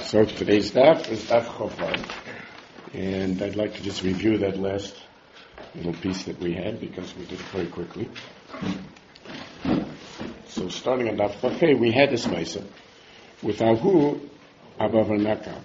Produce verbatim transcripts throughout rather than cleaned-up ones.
So today's daf is daf Chofar, and I'd like to just review that last little piece that we had because we did it very quickly. So starting on daf Chofar, we had this Maisa with Ahu Abavanaka.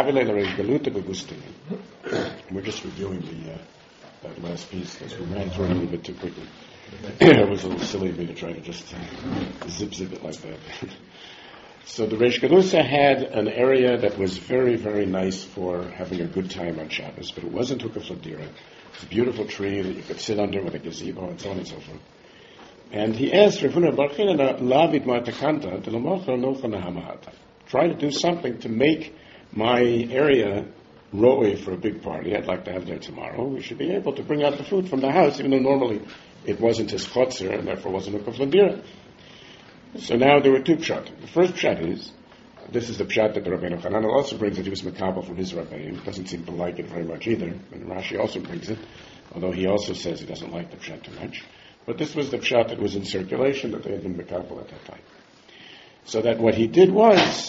We're just reviewing the uh, that last piece because we ran through it a little bit too quickly. It was a little silly of me to try to just uh, zip zip it like that. So the Reish Galusa had an area that was very, very nice for having a good time on Shabbos, but it wasn't Hukaf Ladira. It's a beautiful tree that you could sit under with a gazebo and so on and so forth. And he asked Ravuna Barchinana, Lavid Martakanta, Nahamahata. Try to do something to make my area roe for a big party. I'd like to have there tomorrow. We should be able to bring out the food from the house, even though normally it wasn't his chotzer and therefore wasn't Hukaf Ladira. So now there were two pshat. The first pshat is, this is the pshat that the Rabbeinu Hanan also brings that he was makabel from his Rabbeinu. Doesn't seem to like it very much either. And Rashi also brings it, although he also says he doesn't like the pshat too much. But this was the pshat that was in circulation, that they had been makabel at that time. So that what he did was,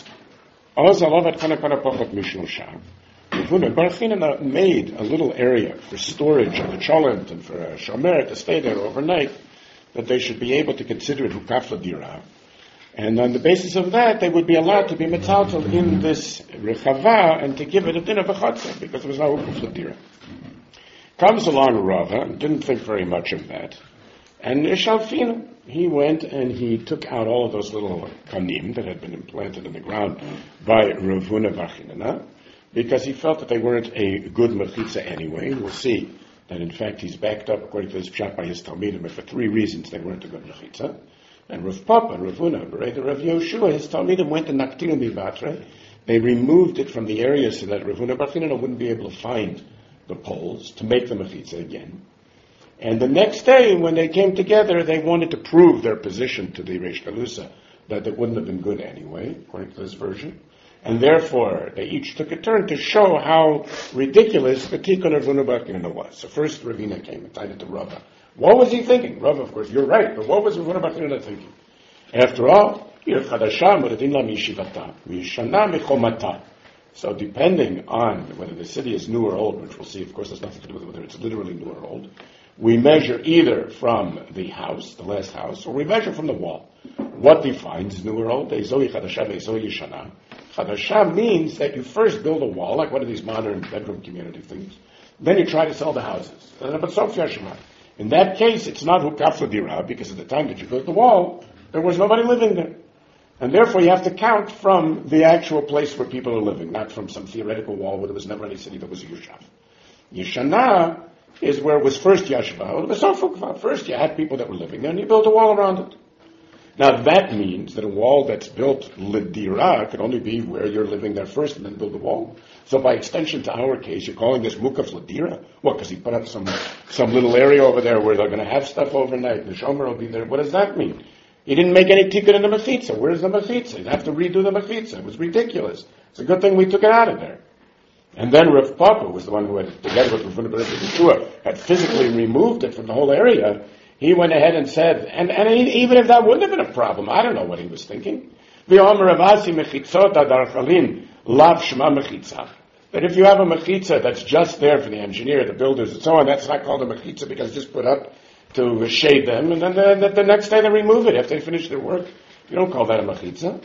Barchinana made a little area for storage of the cholent and for a shomer to stay there overnight, that they should be able to consider it hukaf ladira. And on the basis of that, they would be allowed to be metaltal in this rechava and to give it a din of a chatzah, because there was no hukaf ladira. Comes along Rava, and didn't think very much of that. And Shalfina, he went and he took out all of those little kanim that had been implanted in the ground by Ravuna Barchinana, because he felt that they weren't a good mechitza anyway. We'll see that in fact he's backed up, according to this pshat, by his Talmidim, and for three reasons they weren't a good mechitza. And Rav Papa and Ravuna, the Rav Yoshua, his Talmidim went to Naktilu Mibatre. They removed it from the area so that Ravuna Barchinana wouldn't be able to find the poles to make the mechitza again. And the next day, when they came together, they wanted to prove their position to the Reish Galusa, that it wouldn't have been good anyway, according to this version. And therefore, they each took a turn to show how ridiculous the Tikkun of Ravuna Barchinana was. So first Ravina came and tied it to Rava. What was he thinking? Rava, of course, you're right, but what was Ravuna Barchinana thinking? After all, so depending on whether the city is new or old, which we'll see, of course, has nothing to do with whether it's literally new or old, we measure either from the house, the last house, or we measure from the wall. What defines new or old? Chadashah means that you first build a wall, like one of these modern bedroom community things. Then you try to sell the houses. In that case, it's not hukaf ladira, because at the time that you built the wall, there was nobody living there. And therefore you have to count from the actual place where people are living, not from some theoretical wall where there was never any city that was a yushav. Yeshana is where it was first yashva. It was so fukva. First you had people that were living there, and you built a wall around it. Now that means that a wall that's built lidira could only be where you're living there first and then build a wall. So by extension to our case, you're calling this mukaf lidira? What, because he put up some some little area over there where they're going to have stuff overnight, and the shomer will be there. What does that mean? He didn't make any tikkun in the mechitza. Where's the mechitza? You'd have to redo the mechitza. It was ridiculous. It's a good thing we took it out of there. And then Rav Papa was the one who had, together with Rav Yeshua, had physically removed it from the whole area. He went ahead and said, and, and even if that wouldn't have been a problem, I don't know what he was thinking. That if you have a mechitza that's just there for the engineer, the builders, and so on, that's not called a mechitza because it's just put up to shade them, and then the, the next day they remove it after they finish their work. You don't call that a mechitza.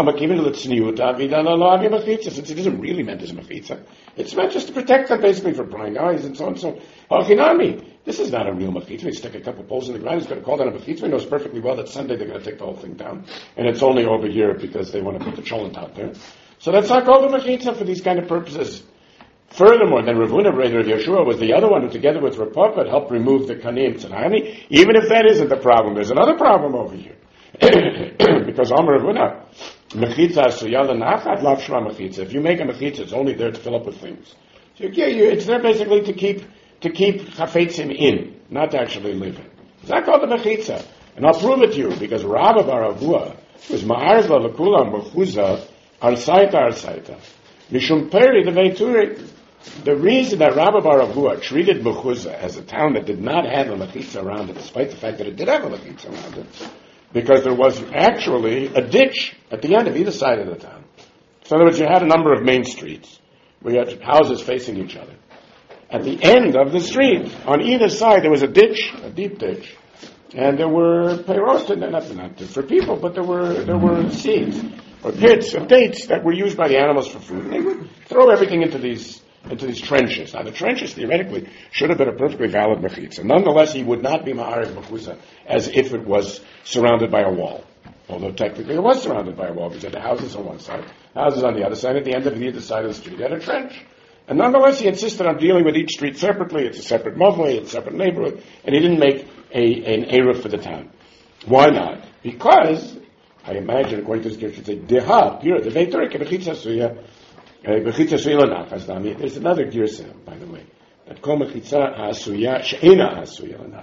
Since it isn't really meant as a mechitza, it's meant just to protect them basically from prying eyes and so on. So, this is not a real mechitza. You stick a couple poles in the ground, he's going to call that a mechitza. He knows perfectly well that Sunday they're going to take the whole thing down, and it's only over here because they want to put the cholent out there. So that's not called a mechitza for these kind of purposes. Furthermore, then Ravuna, brother of Yeshua, was the other one who, together with Rav Papa, helped remove the kanim tzanani. Even if that isn't the problem, there's another problem over here. Because Amar Ravuna, mechitza asuyah nachat lav shma mechitza. If you make a mechitza, it's only there to fill up with things. So yeah, you, it's there basically to keep to keep chafetzim in, not to actually live in. It's not called a mechitza, and I'll prove it to you because Rabba bar Avua was ma'arza lekula mechuza arsaita arsaita mishum peri the veituri. The reason that Rabba bar Avua treated Mechuzah as a town that did not have a mechitza around it, despite the fact that it did have a mechitza around it, because there was actually a ditch at the end of either side of the town. So in other words, you had a number of main streets where you had houses facing each other. At the end of the street, on either side, there was a ditch, a deep ditch, and there were peirot, not, not for people, but there were there were seeds or pits of dates that were used by the animals for food. And they would throw everything into these into these trenches. Now, the trenches theoretically should have been a perfectly valid mechitza. Nonetheless, he would not be ma'ariv mechutza as if it was surrounded by a wall. Although technically it was surrounded by a wall because it had the houses on one side, houses on the other side. At the end of the other side of the street, he had a trench. And nonetheless, he insisted on dealing with each street separately. It's a separate mavli, it's a separate neighborhood, and he didn't make a, an eruv for the town. Why not? Because, I imagine, according to this gift, should say, Deha, pure, the Veitorek, Bechitza Suya, Bechitza Suya Lanach, Hasdami. There's another girsah, by the way, that Kol Mechitza Hasuya, She'ena Hasuya Lanach.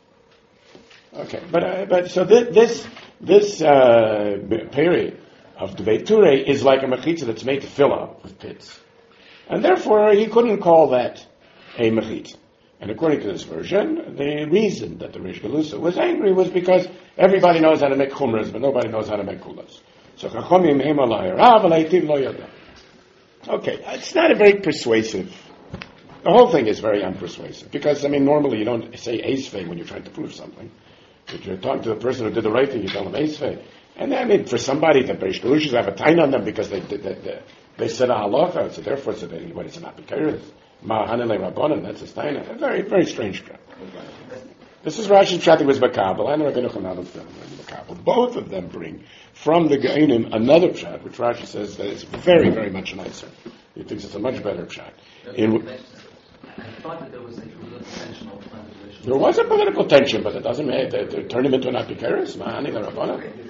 Okay, but, uh, but, so this, this, this uh, period of the Veiture is like a mechitza that's made to fill up with pits. And therefore, he couldn't call that a mechitza. And according to this version, the reason that the Rish Galusa was angry was because everybody knows how to make chumras, but nobody knows how to make kulas. So, chachomim hema la'irav, alaytiv lo yada. Okay, it's not a very persuasive. The whole thing is very unpersuasive. Because, I mean, normally you don't say eisvei when you're trying to prove something. If you're talking to the person who did the right thing, you tell them eisvei. And I mean, for somebody, the Rish Galushas have a time on them because they did they, they, they said a halacha, so therefore it's a, what is it, not because Ma'ahanele Rabbanan, that's a steiner. A very, very strange prat. This is Rashi's prat, he was Makabal, and Rabbeinu Chananel film, Makabal. Both of them bring from the Gainim another prat, which Rashi says that is very, very much nicer. He thinks it's a much better prat. In, I thought that there was a political tension over the There was a political tension, but it doesn't make it turn him into an apikaris, Ma'ahanele Rabbanan.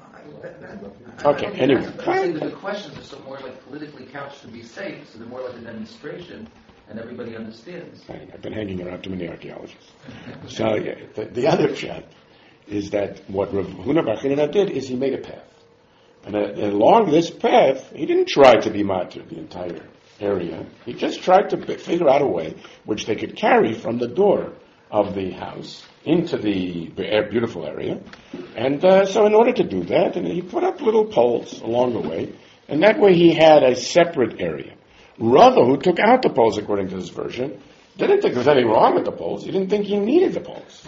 Okay, anyway. I'm the questions are so more like politically couched to be safe, so they're more like a demonstration, and everybody understands. I've been hanging around too many archaeologists. So yeah, the, the other chat is that what Rav Huna Bar Chinina did is he made a path. And, uh, and along this path, he didn't try to be matir the entire area. He just tried to b- figure out a way which they could carry from the door of the house into the beautiful area. And uh, so in order to do that, and he put up little poles along the way, and that way he had a separate area. Rava, who took out the poles according to this version, didn't think there was anything wrong with the poles. He didn't think he needed the poles.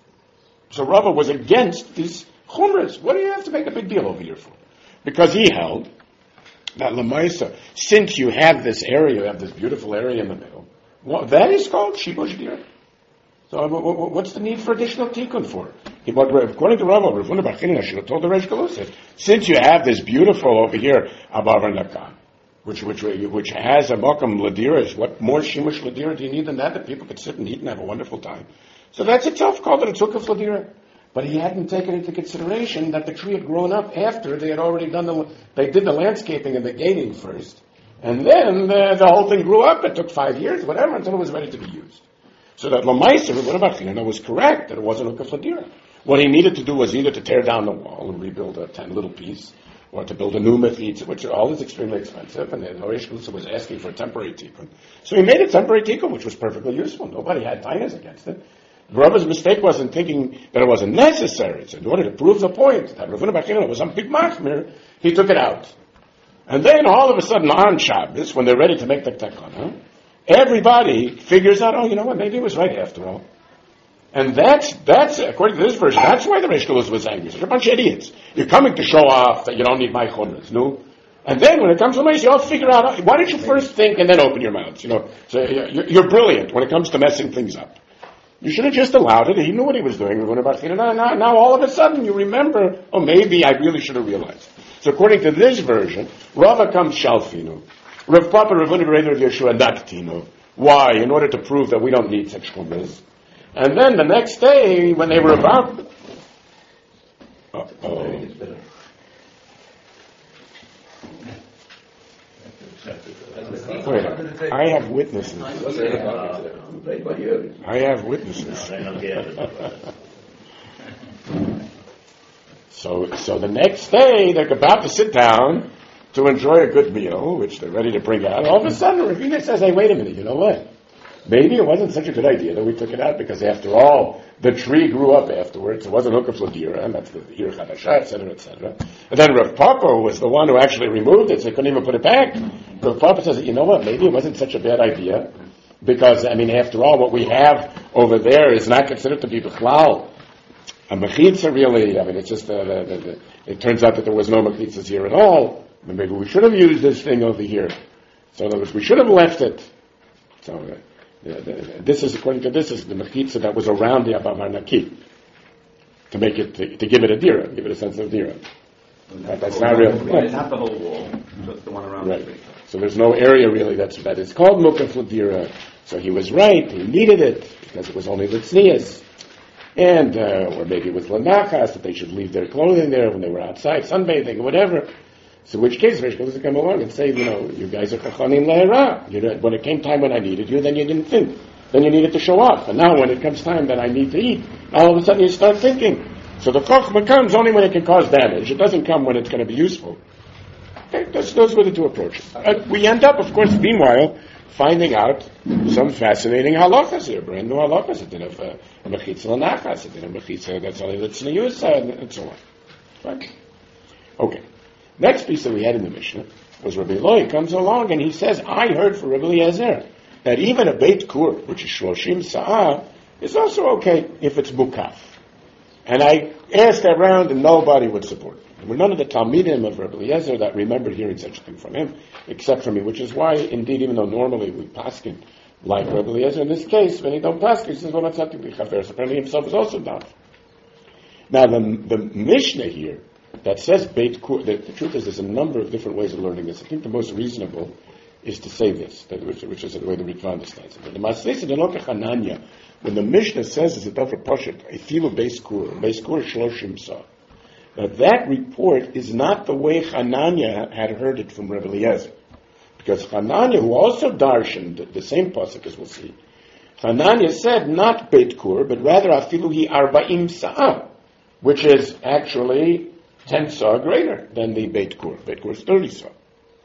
So Rava was against these chumras. What do you have to make a big deal over here for? Because he held that Lamaisa, since you have this area, you have this beautiful area in the middle, well, that is called Shibush Dir. So what's the need for additional tikkun for? He, according to Rava, Rav Huna Bar Chinina should have told the Reish Galusa, since you have this beautiful over here, Abavar Nakan, which which which has a makam ladira, what more shimush ladira do you need than that? That people could sit and eat and have a wonderful time. So that's itself called it a tzukaf ladira. But he hadn't taken into consideration that the tree had grown up after they had already done the, they did the landscaping and the gating first. And then the, the whole thing grew up. It took five years, whatever, until it was ready to be used. So that Lamaisa, Rav Huna Bar Chinina, was correct that it wasn't a kafladira. What he needed to do was either to tear down the wall and rebuild a ten little piece, or to build a new mechitza, which all is extremely expensive, and the Reish Galusa was asking for a temporary tikkun. So he made a temporary tikkun, which was perfectly useful. Nobody had tainas against it. Rava's mistake wasn't thinking that it wasn't necessary. So in order to prove the point that Rav Huna Bar Chinina was some big machmir, he took it out. And then all of a sudden on Shabbos, when they're ready to make the takana, everybody figures out, oh, you know what, maybe it was right after all. And that's, that's according to this version, that's why the Reish Galusa was angry. You're a bunch of idiots. You're coming to show off that you don't need my chumras, no? And then when it comes to Moshe, you all figure out, why don't you first think and then open your mouths, you know? So you're, you're brilliant when it comes to messing things up. You should have just allowed it. He knew what he was doing. Now, now, now all of a sudden you remember, oh, maybe I really should have realized. So according to this version, Rava comes Shalfinu. Rav Papa, Rav Huna Bar Yeshua, Naktinu. Why? In order to prove that we don't need such chumras. And then the next day, when they were about... Uh-oh. Wait, I have witnesses. I have witnesses. so, so the next day, they're about to sit down to enjoy a good meal, which they're ready to bring out. All of a sudden, Ravina says, hey, wait a minute, you know what? maybe it wasn't such a good idea that we took it out, because after all, the tree grew up afterwards. It wasn't Hukaf Ladira, and that's the Ir Chadasha, et cetera, et cetera. And then Rav Papa was the one who actually removed it, so he couldn't even put it back. Rav Papa says, you know what, maybe it wasn't such a bad idea, because, I mean, after all, what we have over there is not considered to be B'chlal. A Mechitza really, I mean, it's just, uh, the, the, the, it turns out that there was no Mechitzas here at all. Maybe we should have used this thing over here. So in other words, we should have left it. So uh, the, the, this is, according to this, is the Mechitza that was around the Abavar Naki. To make it, to, to give it a dira, give it a sense of dira. Right, that's not real. Right. It's not the whole wall, just the one around right. the tree. So there's no area really that's, that is called Mukaf Ladira. So he was right, he needed it, because it was only Litznias. And, uh, or maybe it was Lanachas, that they should leave their clothing there when they were outside, sunbathing, or whatever. So in which case, Rish goes to come along and say, you know, you guys are Chachanim Le'era. When it came time when I needed you, then you didn't think. Then you needed to show off. And now when it comes time that I need to eat, all of a sudden you start thinking. So the Chochmah comes only when it can cause damage. It doesn't come when it's going to be useful. Okay, those, those were the two approaches. Uh, we end up, of course, meanwhile, finding out some fascinating halachas here, brand new halachas. It did have a mechitza lanachas, it did a mechitza that's only litzniusa, and, and so on. Right? Okay. Next piece that we had in the Mishnah was Rabbi Eloi comes along and he says, I heard from Rabbi Eliezer that even a Beit Kur, which is Shloshim Sa'ah, is also okay if it's Mukaf. And I asked around and nobody would support it. There were none of the Talmidim of Rabbi Eliezer that remembered hearing such a thing from him, except for me, which is why, indeed, even though normally we paskin like Rabbi Eliezer, in this case, when he don't paskin, he says, well, that's not to be chaver. So apparently himself is also down. Now, the, the Mishnah here that says Beit Kur, the, the truth is there's a number of different ways of learning this. I think the most reasonable is to say this, that, which, which is the way the Ritva understands it. But the Masnesa de Loka Hananya, when the Mishnah says it's a Dover Poshet, Efilu Beis Kur, Beis Kur Shloshim Sa. Now that report is not the way Hananya had heard it from Rebbe Eliezer. Because Hananya, who also darshaned the, the same pasuk as we'll see, Hananya said not Beit Kur, but rather Afilu Hi Arba'im Sa'ah, which is actually ten sa greater than the Beit Kur. Beit Kur is thirty sa.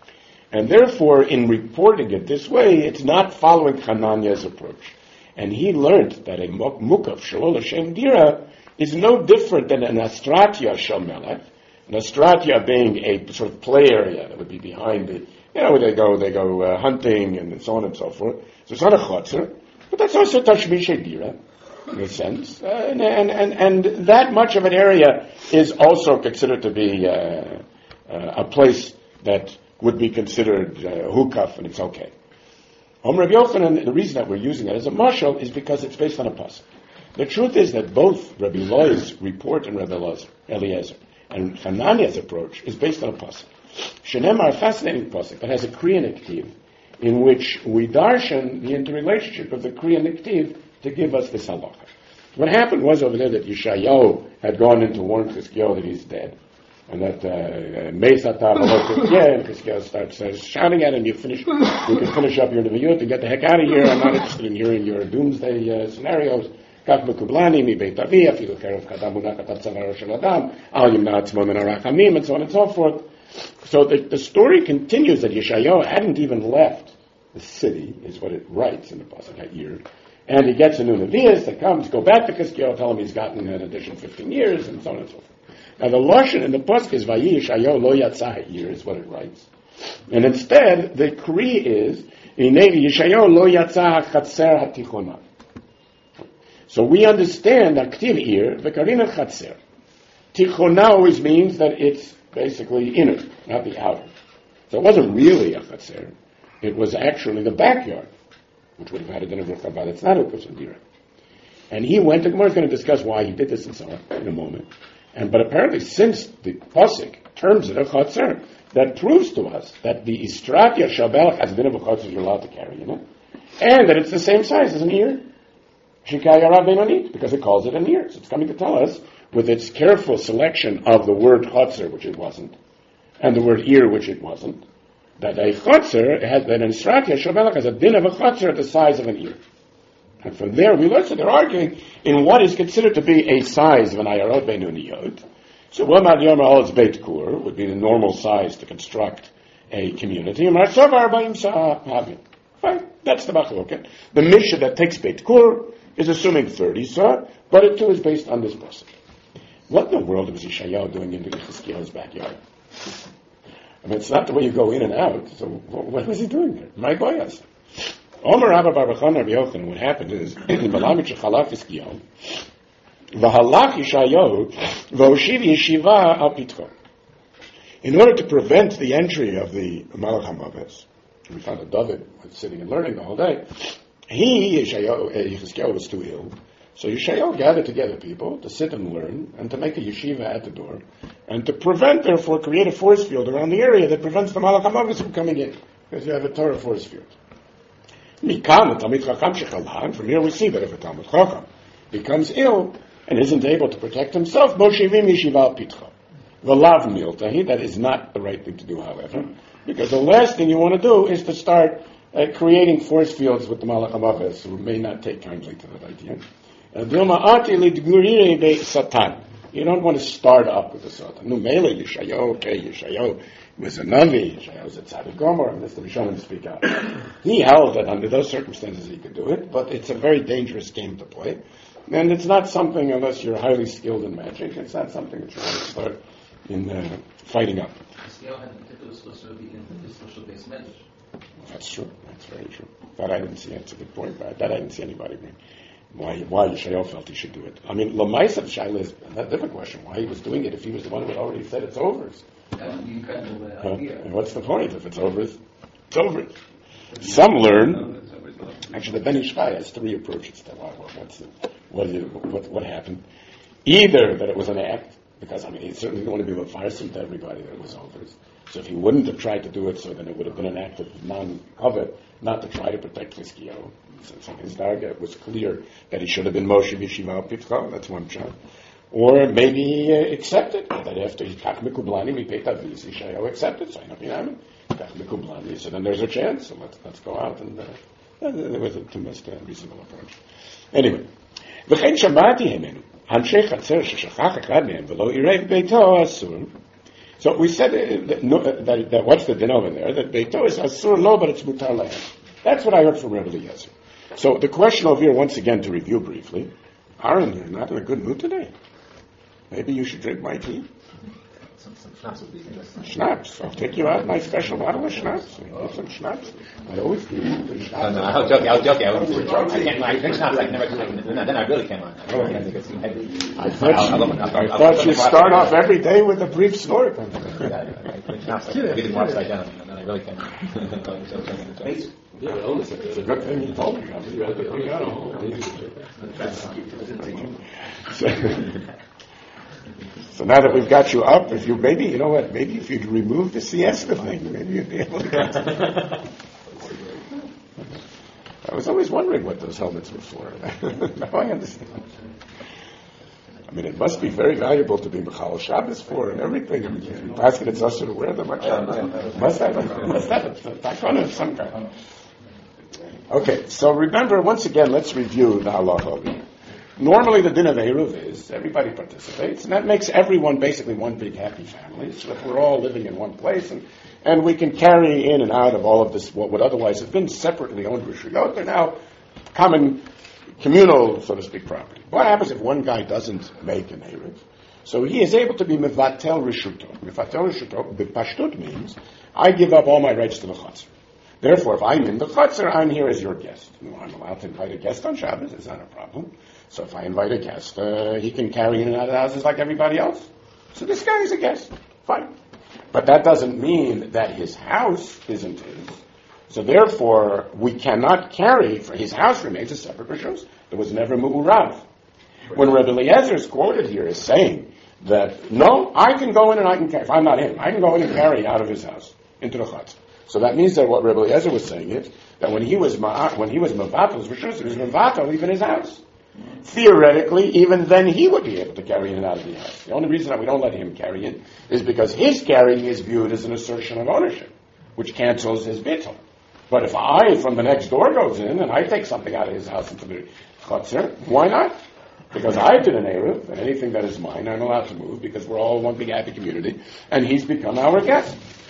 And therefore, in reporting it this way, it's not following Hananya's approach. And he learned that a mukaf shalol Hashem dira is no different than an astratya shel melech. An astratya being a sort of play area that would be behind the, you know, where they go, they go uh, hunting and so on and so forth. So it's not a chotzer, but that's also tashmish dira, in a sense. Uh, and, and, and, and that much of an area is also considered to be uh, uh, a place that would be considered uh, hukaf, and it's okay. Om Rabbi Yochanan, the reason that we're using it as a mashal is because it's based on a pasuk. The truth is that both Rabbi Eloi's report and Rabbi Eliezer and Hananiah's approach is based on a pasuk. Shenemar, a fascinating pasuk that has a Kriya Niktiv, in which we darshan the interrelationship of the Kriya Niktiv to give us this halacha. What happened was over there that Yeshayahu had gone in to warn Chizkiyahu that he's dead. And that Meisata and Chizkiyahu starts uh, shouting at him, you finish, you can finish up your Nevi'ut and get the heck out of here. I'm not interested in hearing your doomsday uh, scenarios. Kach mekublani mi beit avi, afilu kerev kadam munachat al tzavaro shel adam, al yimna atzmo min harachamim, and so on and so forth. So the, the story continues that Yeshayahu hadn't even left the city, is what it writes in the pasuk that year. And he gets a new Nevi'us that comes, go back to Chizkiyahu, tell him he's gotten an additional fifteen years, and so on and so forth. Now the lashon in the pasuk is Vayi Yeshayahu lo yatzah ha'ir, is what it writes, and instead the kri is Inei Yeshayahu lo yatzah ha'chatzer ha'tichona. So we understand aktiv ir v'karina chatzer. Tichona always means that it's basically inner, not the outer. So it wasn't really a chatzer; it was actually the backyard, which would have had a din of ruchaba. It's not a kusandira. And he went. The Gemara is going to discuss why he did this and so on in a moment. And but apparently, since the pasuk terms it a chotzer, that proves to us that the istratya shabelach has a din of a chotzer you're allowed to carry, you know, and that it's the same size as an ear, shikayara benonit, because it calls it an ear. So it's coming to tell us, with its careful selection of the word chotzer, which it wasn't, and the word ear, which it wasn't, that a chotzer has that an istratya shabelach has a din of a chotzer the size of an ear. And from there we learn, so they're arguing in what is considered to be a size of an ayarot benuniyot. So Wamad Yom Ha'ol's Beit Kur would be the normal size to construct a community. And Marsav Arba'im Sa'ah Havim. Fine, that's the machloket. The Mishnah that takes Beit Kur is assuming thirty sa, but it too is based on this person. What in the world was Yeshayahu doing in Yechezkel's backyard? I mean, it's not the way you go in and out. So what was he doing there? My boyas. Omer Rabba Bar Bachon Rabbi Yochanan. What happened is in Balamit Shechalaf Yechezkel, v'halach Yeshayahu v'oshiv yeshiva al pitcho. In order to prevent the entry of the Malach HaMaves, we found that David was sitting and learning the whole day. He, Yeshayahu, Yechezkel was too ill. So Yeshayahu gathered together people to sit and learn and to make a yeshiva at the door and to prevent, therefore, create a force field around the area that prevents the Malach HaMaves from coming in, because you have a Torah force field. From here we see that if a Talmid Chacham becomes ill and isn't able to protect himself, Moshevim Yeshiva al Pitcha. V'lav miltahi, that is not the right thing to do, however, because the last thing you want to do is to start uh, creating force fields with the Malach HaMaves, who may not take kindly to that idea. Satan. You don't want to start up with the Satan. No, Mele, Yeshayahu, okay, Yeshayahu was a Navi, Yeshayahu was a Tzaddik Gomer, and this the Rishonim speak out. He held that under those circumstances he could do it, but it's a very dangerous game to play. And it's not something, unless you're highly skilled in magic, it's not something that you want to start in uh, fighting up. That's true, that's very true. That I didn't see, that's a good point, but that I didn't see anybody bring. Why, why Yeshayahu felt he should do it. I mean, Lamaisa Shaila is a different question. Why he was doing it if he was the one who had already said it's over. That's the incredible uh, Huh? idea. And what's the point? If it's over, it's over. Some learn, actually the Ben Ish Chai has three approaches to what, what's the, what, did, what, what happened. Either that it was an act, because I mean he certainly didn't want to be tiresome to everybody that it was over. So if he wouldn't have tried to do it, so then it would have been an act of non-covet, not to try to protect Chizkiyahu. So, so his darga, it was clear that he should have been Moshe Yeshiva al Pitcha. That's one shot. Or maybe he uh, accepted that after he kach mikublani mipei tavis, Yeshayahu accepted. So kach mikublani. So then there's a chance. So let's let's go out and uh, there was a too much uh, reasonable approach. Anyway, v'chein shamati hemenu hanshei chatzer sheshachach echad mehem v'lo irev beito asur. So we said uh, that, no, uh, that, that what's the din over there? That beito is asur lo, but it's mutar lehem. That's what I heard from Rebbe Eliezer. So the question over here, once again, to review briefly, Aaron, you're not in a good mood today. Maybe you should drink my tea. Some, some schnapps would be interesting. Schnapps. I'll take you out my special bottle of schnapps. Get some schnapps. I always do. No, no, I was joking. I was joking. I, was, I can't. I drink schnapps. I can never do it. Then I really can't. I really can't think it's too heavy. I thought you, I thought you start off every day with a brief story. Yeah, I drink schnapps. I read it more upside down, and then I really can't. It's a good thing you told me. So, so now that we've got you up, if you maybe you know what, maybe if you'd remove the siesta thing, maybe you'd be able to get to I was always wondering what those helmets were for. Now I understand. I mean, it must be very valuable to be Mechal Shabbos for and everything. I mean, you pass it, it's us to wear them. Must have a, must have a takana of some kind. Okay, so remember, once again, let's review the halacha over here. Normally the din of Eruv is everybody participates, and that makes everyone basically one big happy family, so that we're all living in one place, and, and we can carry in and out of all of this, what would otherwise have been separately owned rishuyot, they're now common, communal, so to speak, property. What happens if one guy doesn't make an Eruv? So he is able to be mevatel rishuto. Mevatel rishuto, b'pashtut means, I give up all my rights to the chutzner. Therefore, if I'm in the chutzner, I'm here as your guest. You know, I'm allowed to invite a guest on Shabbos, it's not a problem. So if I invite a guest, uh, he can carry in and out of the houses like everybody else. So this guy is a guest. Fine. But that doesn't mean that his house isn't his. So therefore, we cannot carry, for his house remains a separate rishus. There was never mu'urav. When Rebbe Eliezer is quoted here as saying that, no, I can go in and I can carry, if I'm not him, I can go in and carry out of his house into the chutz. So that means that what Rebbe Eliezer was saying is that when he was ma- when he was mevatel, he was mevatel even his house. Theoretically, even then he would be able to carry in and out of the house. The only reason that we don't let him carry in is because his carrying is viewed as an assertion of ownership, which cancels his bittul. But if I, from the next door, goes in and I take something out of his house into the chutzner, why not? Because I did an Eruv, and anything that is mine I'm allowed to move because we're all one big happy community, and he's become our guest.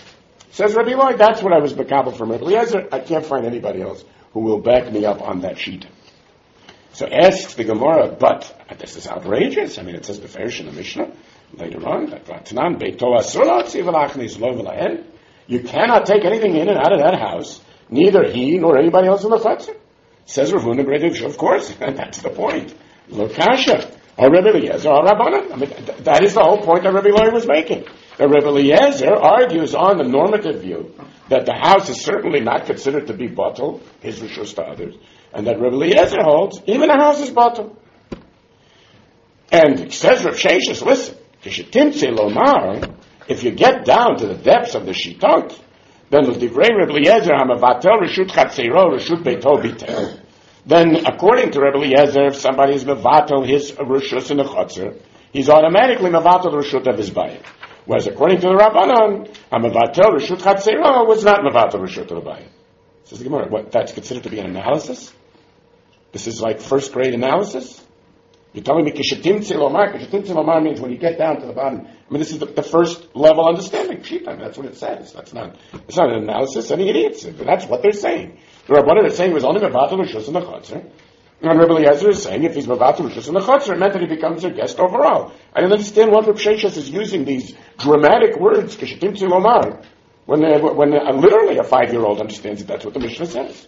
Says Rabbi Lloyd, that's what I was makabel from Rabbi Eliezer. I can't find anybody else who will back me up on that sheet. So asks the Gemara, but this is outrageous. I mean, it says the Farish in the Mishnah later on that Vatnan Beito Asura Tzivalachnis Lo V'Lahen. You cannot take anything in and out of that house, neither he nor anybody else in the chutzner. Says Rav Huna Breduvsha, of course, and that's the point. Lo Kasha, or Rabbi Eliezer, or Rabbanan. I mean, th- that is the whole point that Rabbi Lloyd was making. That Rabbi Eliezer argues on the normative view that the house is certainly not considered to be batel, his rishus to others, and that Rabbi Eliezer holds even a house is batel. And says Rav Sheshes, listen, Kishetimtze Lomar, if you get down to the depths of the shitot, then the divrei Rabbi Eliezer hamavatel reshut chatzero reshut beito bitel. Then, according to Rabbi Eliezer, if somebody is mevatel his reshus in the chotzer, he's automatically mevatel the reshut of his bayit. Whereas according to the Rabbanon, hamavatel reshut chatzero was not mevatel reshut of the bayit. Says the Gemara, what, that's considered to be an analysis? This is like first grade analysis? You're telling me kishatim tzilomar? Kishatim tzilomar means when you get down to the bottom. I mean, this is the, the first level understanding. Pshita, that's what it says. That's not. It's not an analysis. Any idiots. That's what they're saying. The Rabbanon is saying it was only mevatel rishus in the chotzer, and Rabbi Eliezer is saying if he's mevatel rishus in the chotzer, it meant that he becomes their guest overall. I don't understand what Rabbi Sheshes is using these dramatic words kishatim tzilomar when they, when they, uh, literally a five-year-old understands that that's what the Mishnah says.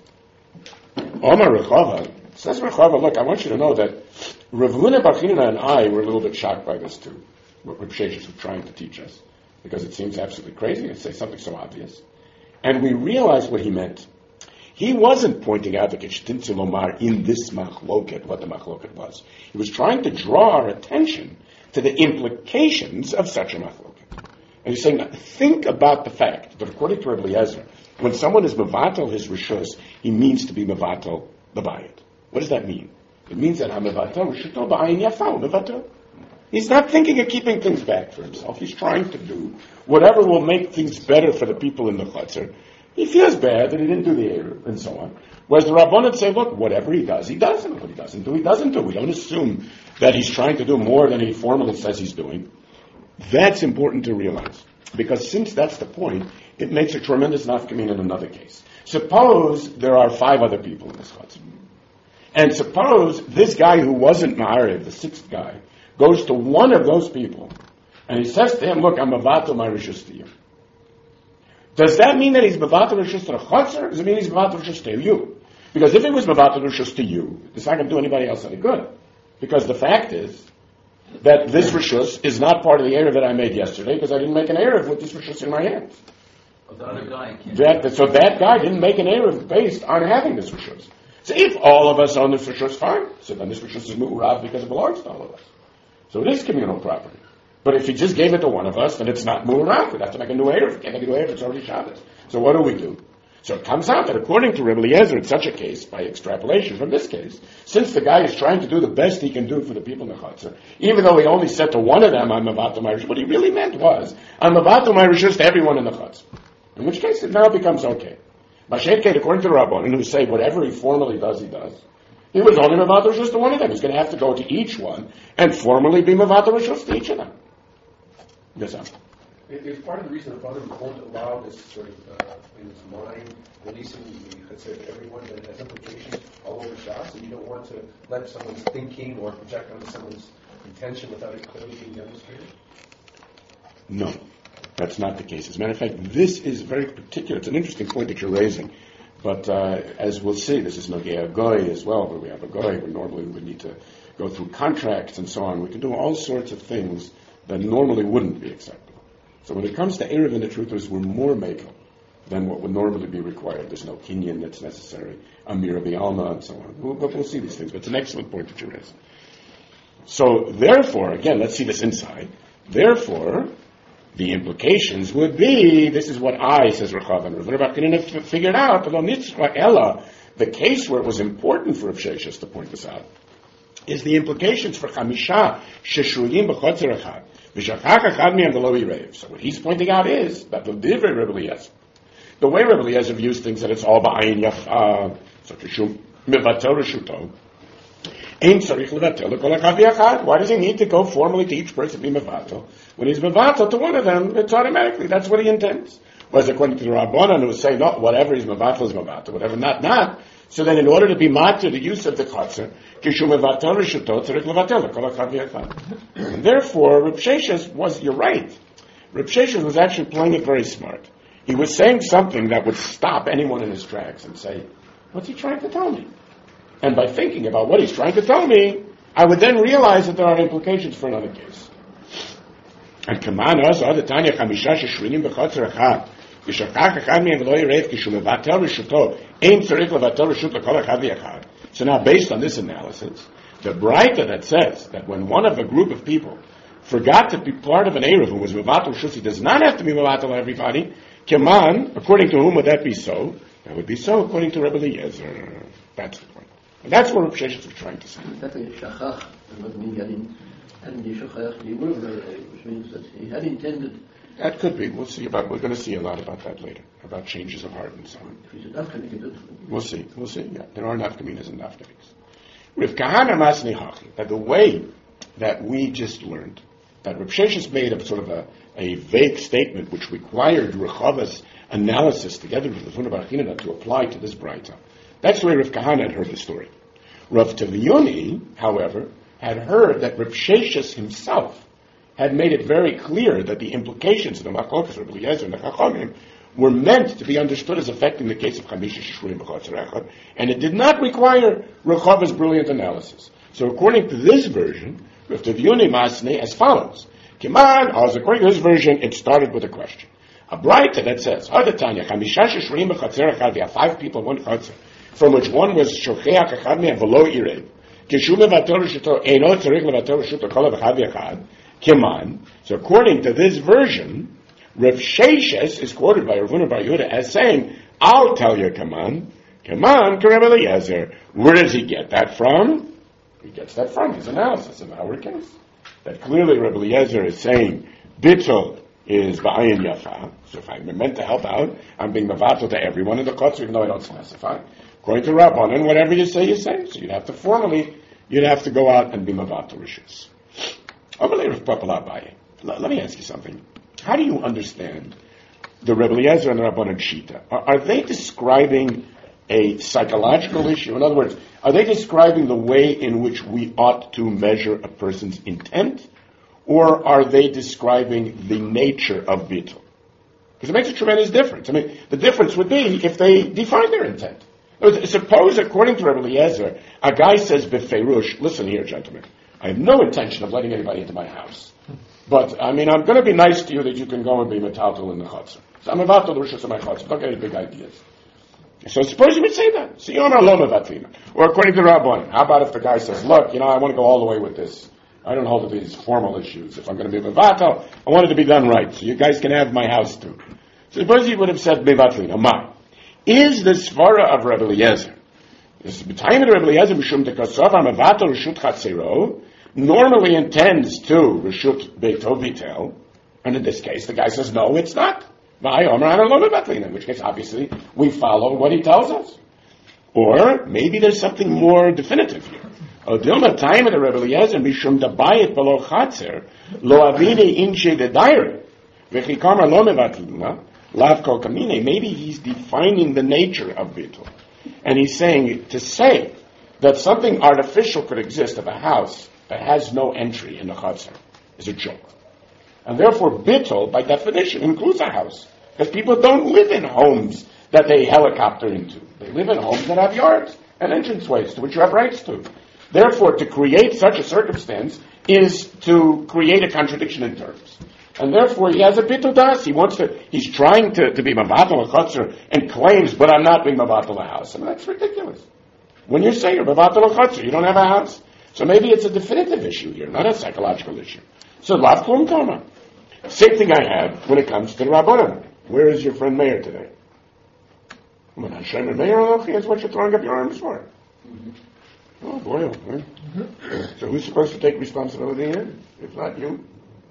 Omar Rechava says Rechava, look, I want you to know that Rav Huna bar Chinina and I were a little bit shocked by this too, what Rav Sheshes was trying to teach us, because it seems absolutely crazy to say something so obvious. And we realized what he meant. He wasn't pointing out the Kishatim Tzilomar in this machloket, what the machloket was. He was trying to draw our attention to the implications of such a machloket. And he's saying, think about the fact that according to Rabbi Eliezer, when someone is mevatel his rishus, he means to be mevatel the bayit. What does that mean? It means that ha-mevatel rishuto ba'ayin yafal mevatel. He's not thinking of keeping things back for himself. He's trying to do whatever will make things better for the people in the chutzner. He feels bad that he didn't do the Eruv and so on. Whereas the Rabbanan say, look, whatever he does, he does, and what he doesn't do, he doesn't do. We don't assume that he's trying to do more than he formally says he's doing. That's important to realize. Because since that's the point, it makes a tremendous nafkamin in another case. Suppose there are five other people in this chutzner. And suppose this guy who wasn't Ma'arev, the sixth guy, goes to one of those people, and he says to him, look, I'm mevatel my rishus to you. Does that mean that he's mevatel rishus to the chutzner, or does it mean he's mevatel rishus to you? Because if he was mevatel rishus to you, it's not going to do anybody else any good. Because the fact is that this rishus is not part of the Eruv that I made yesterday, because I didn't make an Eruv with this rishus in my hands. But the other guy can't. That, so that guy didn't make an Eruv based on having this rishus. So if all of us own this rishus, fine. So then this rishus is mu'urav because it belongs to all of us. So it is communal property. But if he just gave it to one of us, then it's not mu'urav. We'd have to make a new Eruv. Can't make a new Eruv, it's already Shabbos. So what do we do? So it comes out that according to Rabbi Eliezer, in such a case, by extrapolation from this case, since the guy is trying to do the best he can do for the people in the chutzner, even though he only said to one of them, I'm mevatel my rishus, what he really meant was, I'm mevatel my rishus to everyone in the chutzner. In which case it now becomes okay. Mashenkeit, according to the Rabbanan, who say whatever he formally does, he does. He was only mevatel rishus to one of them. He's going to have to go to each one and formally be mevatel rishus to each of them. Yes, sir. It's part of the reason the Rabbanan won't allow this sort of uh, in his mind releasing the chutzner to everyone that has implications all over Shas, and you don't want to let someone's thinking or project onto someone's intention without it clearly being demonstrated? No. That's not the case. As a matter of fact, this is very particular. It's an interesting point that you're raising. But uh, as we'll see, this is Nogea Goy as well, where we have a Goy, where normally we would need to go through contracts and so on. We can do all sorts of things that normally wouldn't be acceptable. So when it comes to Eruv and the truth is, we're more makel than what would normally be required. There's no kinyan that's necessary, Amir B'alma, and so on. We'll, but we'll see these things. But it's an excellent point that you're raising. So therefore, again, let's see this inside. Therefore, the implications would be, this is what I, says Rechav and Rav Huna bar Chinina figured out, the case where it was important for Rav Sheshes to point this out, is the implications for Chamisha Sheshuyim B'chotzer Echad, V'shachach Echad Mi'am V'lo Yirev. So what he's pointing out is, that the divrei Rabbi Eliezer, the way Rabbi Eliezer views things, that it's all Ba'ayin Yafa, so Kishum Mevatel Reshuto, Why does he need to go formally to each person to be mevatel? When he's mevatel to one of them, it's automatically, that's what he intends. was according to the Rabbanan, who was saying, no, whatever is Mavatal is Mavatal, whatever not, not. So then in order to be matter the use of the Chatzar, Kishu Mavatal Rishutot, Tzarech Levatel, Kol Echad V'Echad. And therefore, Reb Sheshes was, you're right, Reb Sheshes was actually playing it very smart. He was saying something that would stop anyone in his tracks and say, what's he trying to tell me? And by thinking about what he's trying to tell me, I would then realize that there are implications for another case. And Kaman also, the Tanya Chamisha Sheshrinim B'Chatzar Echad, V'Shakach Echad Me'em V'lo Yirev Kishu Mevatel Rishuto, Ein Tzarech Levatel Rishut L'Kol Echad V'Echad. So now, based on this analysis, the Braita that says that when one of a group of people forgot to be part of an Erev who was Mevatel Rishut, he does not have to be Mevatel everybody. Kaman, according to whom would that be so? That would be so according to Rebbe Eliezer. That's the point. And that's what Reb Sheshes was trying to say. That he shachach, was mean getting, and he shachach, he would have, which means that he had intended. That could be. We'll see about. We're going to see a lot about that later, about changes of heart and so on. If he's a nafkamina, We'll see. We'll see. Yeah, there are nafkaminas and nafkaminas. Rav Kahana Masni Hachi, that the way that we just learned, that Reb Sheshes made a sort of a, a vague statement which required Rechava's analysis together with the Funa Bar Chinana to apply to this Braita. That's the way Rav Kahana had heard the story. Rav Tavioni, however, had heard that Rav Sheshes himself had made it very clear that the implications of the Machlokas, Rav Eliezer, and the Chachamim were meant to be understood as affecting the case of Chamisha Sheshruim B'Chatzar Echad, and it did not require Rechava's brilliant analysis. So according to this version, Rav Tavioni Masne as follows. Kiman, as according to this version, it started with a question. A Braita that says, Hadatanya, Chamisha Sheshruim B'Chatzar Echad, we have five people, one Chatzar, from which one was Shocheach Echad Me'em V'lo Yirev, Kishu Mevatel Rishuto, Eino Tzarech Levatel Rishuto Kol Echad V'Echad, Kiman. So according to this version, Rav Sheshes is quoted by Rav Huna Bar Yehuda as saying, I'll tell you, Kaman, Kaman, Rebbe Eliezer. Where does he get that from? He gets that from his analysis of our case. That clearly Rebbe Eliezer is saying, Bittul is Ba'ayin Yafa. So if I'm meant to help out, I'm being Mavato to everyone in the Chatzar, even though I don't specify. According to Rabbanan, whatever you say, you say. So you'd have to formally, you'd have to go out and be Mavato Rishus. Let me ask you something. How do you understand the Rebbe Eliezer and the Rabbanan Shita? Are, are they describing a psychological issue? In other words, are they describing the way in which we ought to measure a person's intent? Or are they describing the nature of bittul? Because it makes a tremendous difference. I mean, the difference would be if they define their intent. Suppose, according to Rebbe Eliezer, a guy says b'feirush, listen here, gentlemen, I have no intention of letting anybody into my house. But, I mean, I'm going to be nice to you that you can go and be metaltal in the chutzah. So I'm about to the rishus of my chutzah. Don't get any big ideas. So suppose you would say that. So you're lo mevatlina. Or according to Rabban, how about if the guy says, look, you know, I want to go all the way with this. I don't hold to these formal issues. If I'm going to be mevatal, I want it to be done right. So you guys can have my house too. So suppose he would have said mevatlina. Ma. Is the svara of Rebbe Eliezer, this time of Rebbe Eliezer, mishum tekasov, mevatal rishut chatzero, normally intends to Rishut Beito Vitel, and in this case the guy says, no, it's not. In which case, obviously, we follow what he tells us. Or maybe there's something more definitive here. Odilma time of the Rebbe Eliezer, Mishum Dabayit Below Chatzer, Lo Avide Inche de Daire, Vechikama Lo Mevatlina, Lav Kol Kamine. Maybe he's defining the nature of Vitel. And he's saying, to say that something artificial could exist of a house that has no entry in the Chatzar is a joke. And therefore, bittul, by definition, includes a house. Because people don't live in homes that they helicopter into. They live in homes that have yards and entranceways to which you have rights to. Therefore, to create such a circumstance is to create a contradiction in terms. And therefore, he has a bittul das. He wants to, he's trying to, to be mavatal a Chatzar and claims, but I'm not being mavatal a house. I mean, that's ridiculous. When you say you're mavatal a Chatzar, you don't have a house. So maybe it's a definitive issue here, not a psychological issue. So, lav klum toma. Same thing I have when it comes to the Rabbanan. Where is your friend Meir today? When Hashem and Meir, that's what you're throwing up your arms for. Mm-hmm. Oh boy, oh boy. Mm-hmm. So who's supposed to take responsibility here? If not you.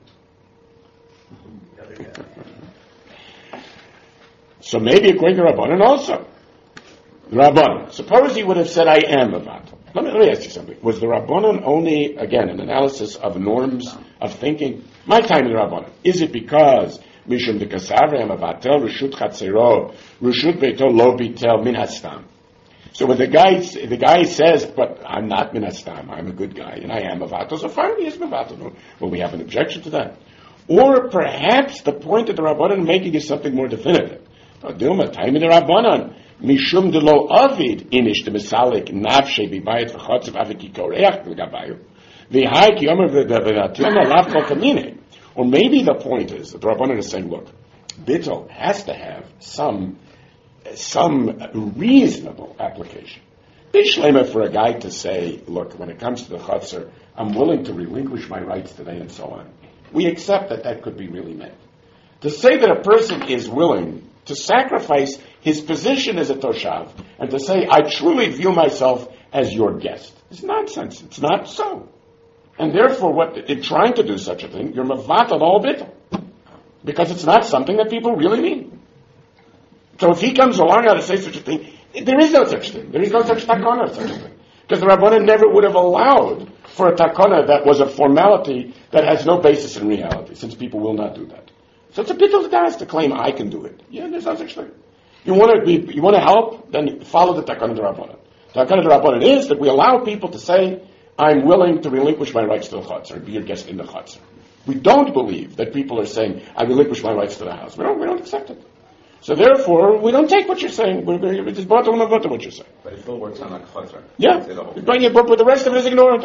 So maybe according to Rabbanan also. Rabbanan. Suppose he would have said, I am a Vatal. Let me, let me ask you something. Was the Rabbanan only, again, an analysis of norms of thinking? My time in the Rabbanan. Is it because Mishum de Kasavre Amavatel Rishut Chatzero Rishut Beito Lo Bitel Min Hastam. So when the guy the guy says, but I'm not Min Hastam, I'm a good guy, and I am Mavatel, so fine, he is Mavatel. Well, we have an objection to that. Or perhaps the point that the Rabbanan making is something more definitive. Dilma, time in the Rabbanan. Mishum de lo avid inish de misalik nafshe bibayit v'chotzev aviki koreach l'gabayu v'hai ki yomer v'vatilma lav kol kamine. Or maybe the point is that the Rabbanan is saying, look, bittul has to have some some reasonable application. Bishlema for a guy to say, look, when it comes to the chotzer, I'm willing to relinquish my rights today and so on. We accept that that could be really meant. To say that a person is willing to sacrifice his position as a toshav, and to say, I truly view myself as your guest, is nonsense. It's not so. And therefore, what in trying to do such a thing, you're mavatal all bittul. Because it's not something that people really mean. So if he comes along now to say such a thing, there is no such thing. There is no such takana of such a thing. Because the Rabbanan never would have allowed for a takana that was a formality that has no basis in reality, since people will not do that. So it's a bit of gas to claim I can do it. Yeah, there's no such thing. You want to be, you want to help, then follow the Takana D'Rabbanan. The Takana D'Rabbanan is that we allow people to say, I'm willing to relinquish my rights to the Chatzar and be your guest in the Chatzar. We don't believe that people are saying, I relinquish my rights to the house. We don't, we don't accept it. So therefore, we don't take what you're saying. We're going to just bottle and bottle what you're saying. But it still works on like chotzer. Yeah. But, but the rest of it is ignored.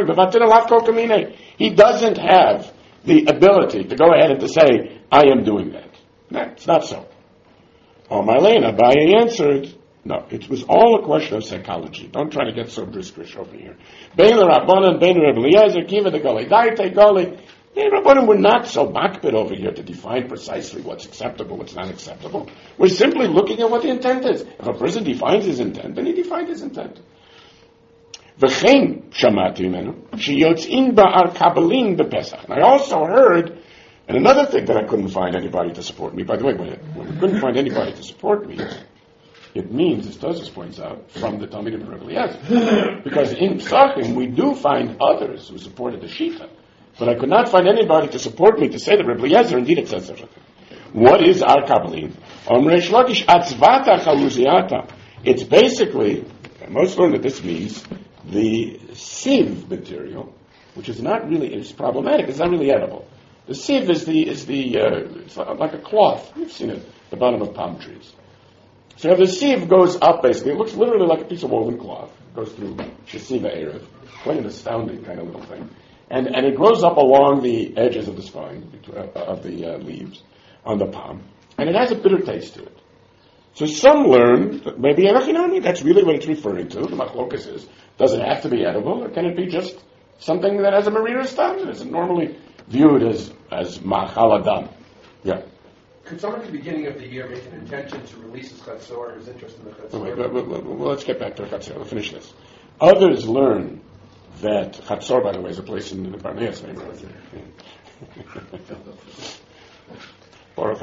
He doesn't have the ability to go ahead and to say, I am doing that. No, it's not so. Oh, Marlene, Abaye answered, no, it was all a question of psychology. Don't try to get so briskish over here. Bein Rabbanan, Bein Reb Eliezer, Kiva the Goli, Daite Goli. The Rabbanan were not so makbid over here to define precisely what's acceptable, what's not acceptable. We're simply looking at what the intent is. If a person defines his intent, then he defined his intent. V'chein shamati menu, sheyotzin ba'ar kabbalin b'Pesach. And I also heard, and another thing that I couldn't find anybody to support me, by the way, when, it, when I couldn't find anybody to support me, it means, as Tosfos points out, from the Talmidim of Reb Eliezer. Because in Psachim, we do find others who supported the Shita. But I could not find anybody to support me to say that Reb Eliezer indeed it says such a thing. What is Ar Kabbalin? Omrei Shlokish Atzvata Chaluziata. It's basically, most learn that this means, the sieve material, which is not really, it's problematic, it's not really edible. The sieve is the, is the, uh, it's like a cloth. You've seen it at the bottom of palm trees. So the sieve goes up basically, it looks literally like a piece of woven cloth. It goes through Shesiva Erev. Quite an astounding kind of little thing. And, and it grows up along the edges of the spine, of the uh, leaves, on the palm. And it has a bitter taste to it. So some learn that maybe Erachinani, that's really what it's referring to. The machlokas is, does it have to be edible, or can it be just something that has a marina stam? Is it normally viewed as, as machal adam? Yeah. Could someone at the beginning of the year make an intention to release his chatzor, his interest in the chatzor? Wait, wait, wait, wait, well, let's get back to the chatzor. We'll finish this. Others learn that chatzor, by the way, is a place in the Barneas neighborhood. Of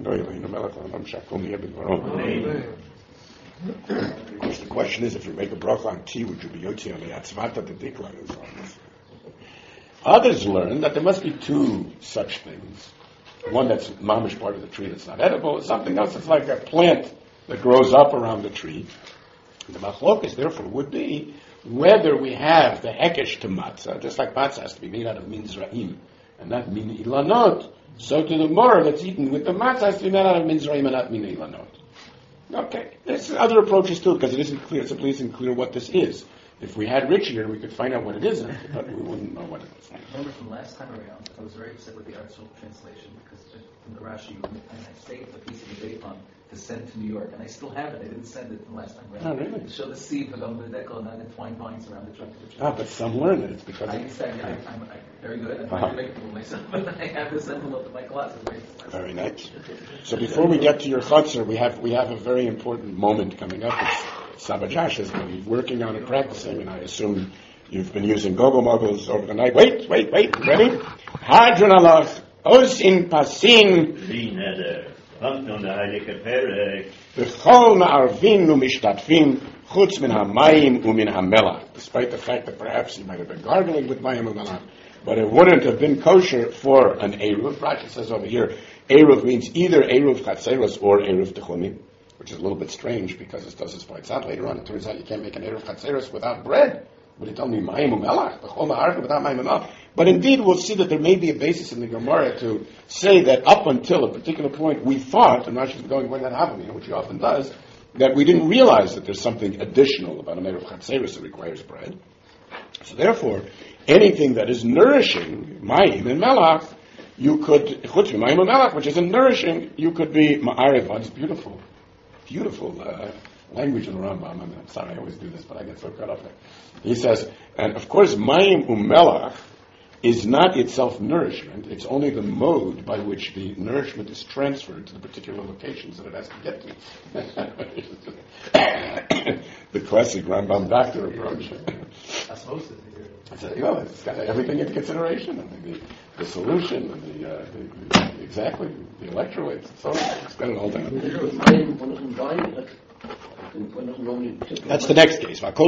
course, the question is, if you make a bracha on tea, would you be yotzi on the atzvata the dikla and so on? Others learn that there must be two such things. One that's mamish part of the tree that's not edible, and something else that's like a plant that grows up around the tree. The machlokas, therefore, would be whether we have the hekesh to matzah, just like matzah has to be made out of minzraim, and not min ilanot. So to the more that's eaten with the matzah has to be made out of minzraim and not min ilanot. Okay, there's other approaches too, because it isn't clear, it simply isn't clear what this is. If we had Rich here, we could find out what it is, but we wouldn't know what it is. I remember from last time around, I was very upset with the Artsel translation, because from the Rashi, and I saved a piece of the Dayton to send to New York, and I still have it. I didn't send it from last time around. Oh, really? To show the seed of the decal and the twine vines around the trunk of the tree. Ah, but some learn that it's because... I understand. I, I'm, I'm very good. I'm trying uh-huh. to make it for myself, but I have this envelope in my closet. Very nice. So before we get to your chutzner, we have we have a very important moment coming up. It's Saba Josh has been working on it, practicing, and I assume you've been using Gogol Moggles over the night. Wait, wait, wait. Ready? Hadron alach, osin pasin, v'chol ma'arvin u'mishtatfin, chutz min hamayim u'min hamelach. Despite the fact that perhaps he might have been gargling with mayim u'melach, but it wouldn't have been kosher for an Eruv. Rashi says over here, Eruv means either Eruv Chatzeros or Eruv Techumim, which is a little bit strange because it does its points out later on. It turns out you can't make an Eruv Chatzeros without bread. Would you tell me Mayim Umelach, B'chol Ma'arka without Mayim Umelach? But indeed, we'll see that there may be a basis in the Gemara to say that up until a particular point we thought, and Rashi is going, when that happened, which he often does, that we didn't realize that there's something additional about an Eruv Chatzeros that requires bread. So therefore, anything that is nourishing, Mayim and Melach, you could, Chutz Mayim and Melach, which isn't nourishing, you could be Ma'arev. It's beautiful, beautiful uh, language in the Rambam. I mean, I'm sorry I always do this, but I get so caught up there. He says, and of course, Mayim Umelach is not itself nourishment, it's only the mode by which the nourishment is transferred to the particular locations that it has to get to. The classic Rambam doctor approach. Osmosis. I said, you know, it's got everything into consideration, I mean, the, the solution, and the, uh, the, the, exactly, the electrolytes, and so on. It's got it all down. That's the next case. And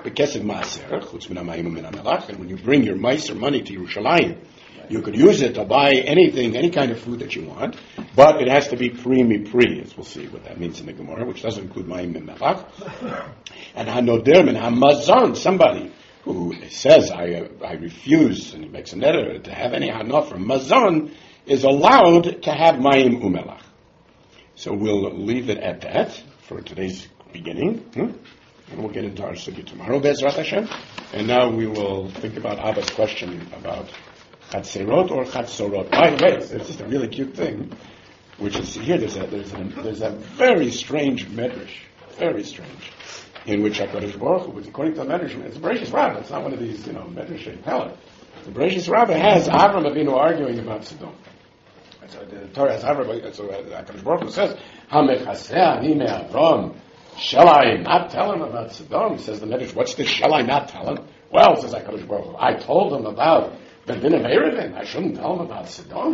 when you bring your mice or money to Yerushalayim, you could use it to buy anything, any kind of food that you want, but it has to be pre-mi pre, as we'll see what that means in the Gemara, which doesn't include ma'im and melach. And hanoder and hamazon, somebody who says, I uh, I refuse, and he makes an editor, to have any hana from mazon, is allowed to have ma'im umelach. So we'll leave it at that for today's beginning, hmm? and we'll get into our sugya tomorrow, Be'ezrat Hashem. And now we will think about Abba's question about Chatzerot or Chatzorot. By the way, there's just a really cute thing, which is here. There's a there's a there's a very strange medrash, very strange, in which Hakadosh Baruch Hu, according to the medrash, it's a Bereshis Rabbah. It's not one of these, you know, medrash Pellet. The Bereshis Rabbah has Avram Avinu arguing about Sodom. So the Torah has Avram. So Hakadosh Baruch Hu says, "Hamechaseh ani me'Avram." Shall I not tell him about Sodom? He says the medrash. What's this? Shall I not tell him? Well, says Hakadosh Baruch Hu, I told him about the din of Erevin. I shouldn't tell him about Sodom.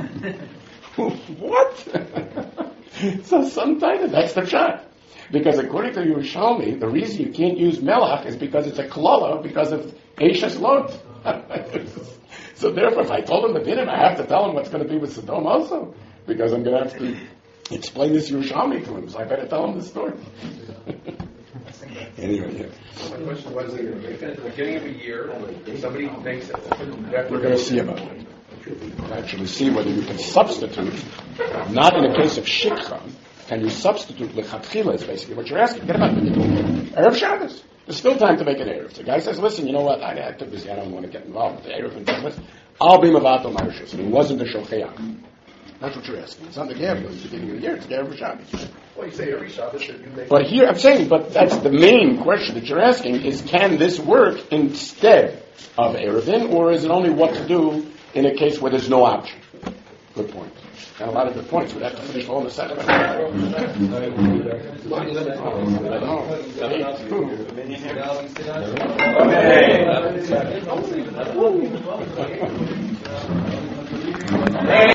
What? So sometimes that's the shot. Because according to Yerushalmi, the reason you can't use melach is because it's a klala, because of Eishes Lot. So therefore, if I told him the din, I have to tell him what's going to be with Sodom also, because I'm going to have to explain this Yerushalmi to him. So I better tell him the story. Anyway, yeah. My question was, at the beginning of a year, somebody makes it. We're going to see about it. Actually, see whether you can substitute, not in a case of shikha, can you substitute lechatchila, is basically what you're asking. Get about Erev Shabbos. There's still time to make an Erev. The guy says, listen, you know what, I, I took busy, I don't want to get involved with the Erev and Shabbos. I'll be Mavato Marshus. And he wasn't a Shochéach. That's what you're asking. It's not the Gabriel. It's the beginning of the year. It's the Erev Shabbos. Well, you say every Shabbos that you make. But here, I'm saying, but that's the main question that you're asking is, can this work instead of Erevin, or is it only what to do in a case where there's no option? Good point. And a lot of good points. We'd have to finish all the second. Okay.